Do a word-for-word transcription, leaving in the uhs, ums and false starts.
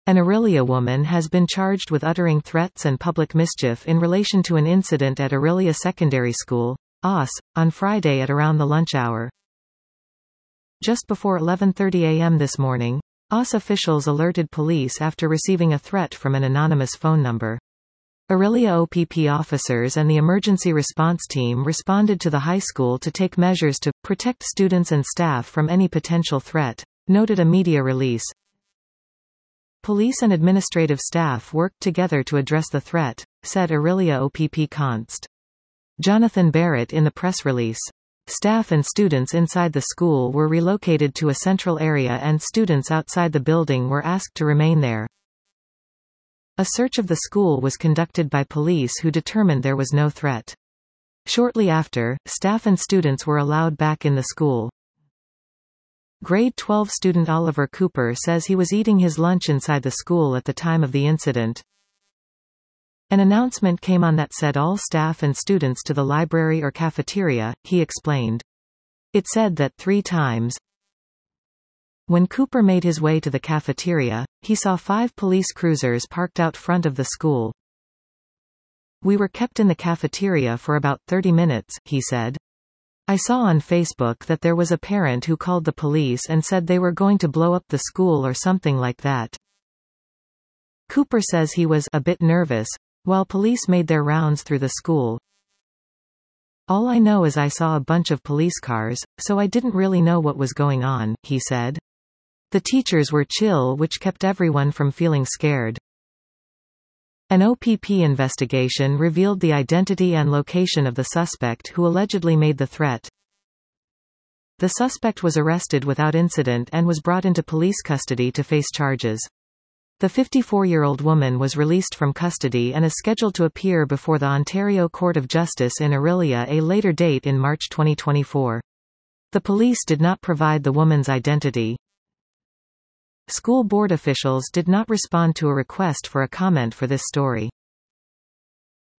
An Orillia woman has been charged with uttering threats and public mischief in relation to an incident at Orillia Secondary School, O S, on Friday at around the lunch hour. Just before eleven thirty a m this morning, O S officials alerted police after receiving a threat from an anonymous phone number. Orillia O P P officers and the emergency response team responded to the high school to take measures to protect students and staff from any potential threat, noted a media release. Police and administrative staff worked together to address the threat, said Orillia O P P Const. Jonathan Barrett in the press release. Staff and students inside the school were relocated to a central area and students outside the building were asked to remain there. A search of the school was conducted by police who determined there was no threat. Shortly after, staff and students were allowed back in the school. Grade twelve student Oliver Cooper says he was eating his lunch inside the school at the time of the incident. An announcement came on that said all staff and students to the library or cafeteria, he explained. It said that three times. When Cooper made his way to the cafeteria, he saw five police cruisers parked out front of the school. We were kept in the cafeteria for about thirty minutes, he said. I saw on Facebook that there was a parent who called the police and said they were going to blow up the school or something like that. Cooper says he was a bit nervous while police made their rounds through the school. All I know is I saw a bunch of police cars, so I didn't really know what was going on, he said. The teachers were chill, which kept everyone from feeling scared. An O P P investigation revealed the identity and location of the suspect who allegedly made the threat. The suspect was arrested without incident and was brought into police custody to face charges. The fifty-four-year-old woman was released from custody and is scheduled to appear before the Ontario Court of Justice in Orillia a later date in March twenty twenty-four. The police did not provide the woman's identity. School board officials did not respond to a request for a comment for this story.